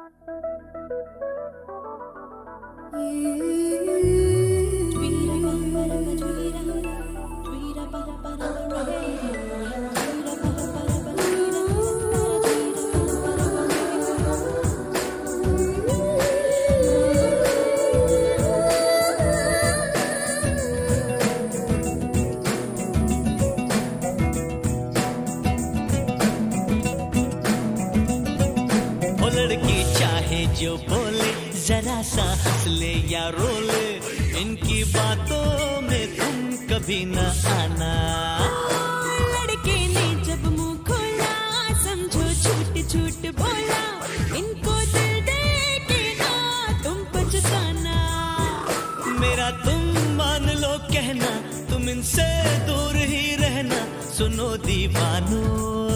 जो बोले जरा सा हंस ले या रो ले, इनकी बातों में तुम कभी न आना। लड़के ने जब मुंह खोला समझो झूठ झूठ बोला, इनको दिल दे के ना तुम पछताना। मेरा तुम मान लो कहना, तुम इनसे दूर ही रहना, सुनो दीवानो।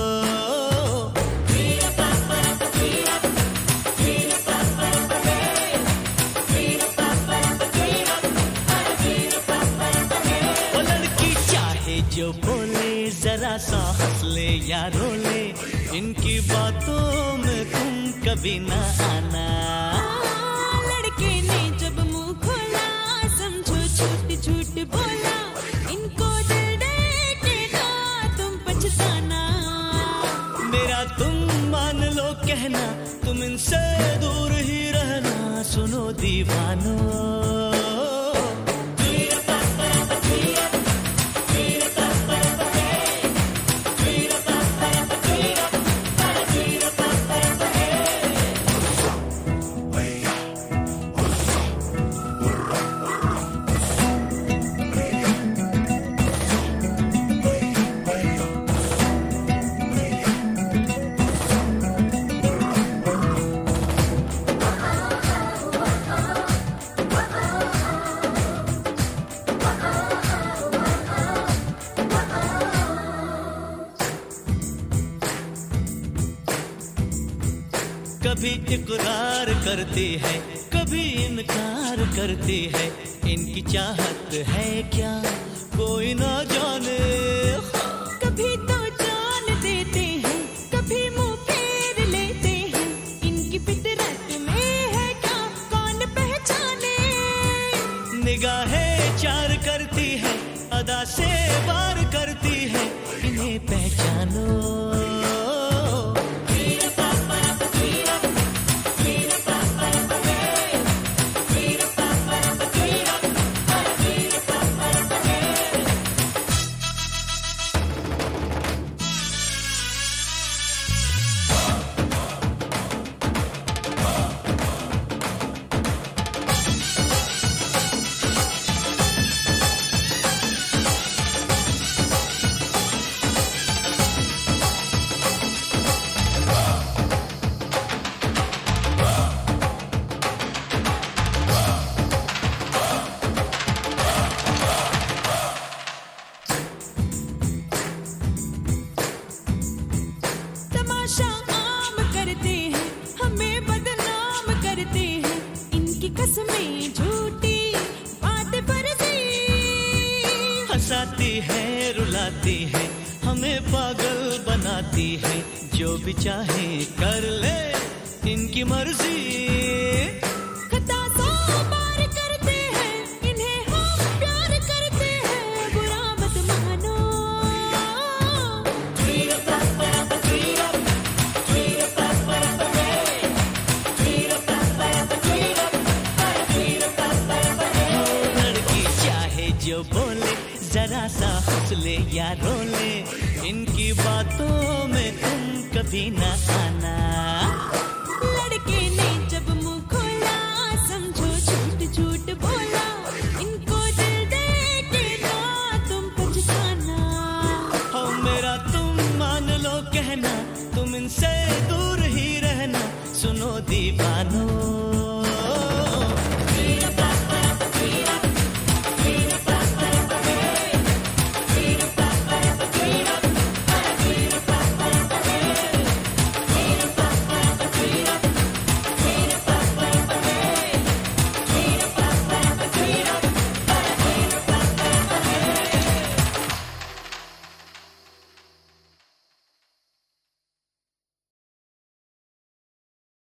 जो बोले जरा सा हंस ले या रो ले, इनकी बातों में तुम कभी न आना। लड़के ने जब मुंह खोला समझो झूठ झूठ बोला, इनको दिल दे के ना तुम पछताना। मेरा तुम मान लो कहना, तुम इनसे दूर ही रहना, सुनो दीवानो। कभी इकरार करती है, कभी इनकार करती है, इनकी चाहत है क्या कोई ना जाने। कभी तो जान देते हैं, कभी मुंह फेर लेते हैं, इनकी फितरत में है क्या कौन पहचाने। निगाहें चार करती है, अदा से वार करती है, इन्हें पहचानो। कसमें झूठी बात फर्जी, हंसाती है रुलाती है, हमें पागल बनाती है, जो भी चाहे कर ले इनकी मर्जी। खता सौ बार करते हैं, इन्हें हम प्यार करते हैं, बुरा मत मानो। जो बोले जरा सा हंस ले या रो ले, इनकी बातों में तुम कभी न आना। लड़के ने जब मुंह खोला समझो झूठ झूठ बोला, इनको दिल दे के ना तुम पछताना। हो मेरा तुम मान लो कहना, तुम इनसे दूर ही रहना, सुनो दीवानो।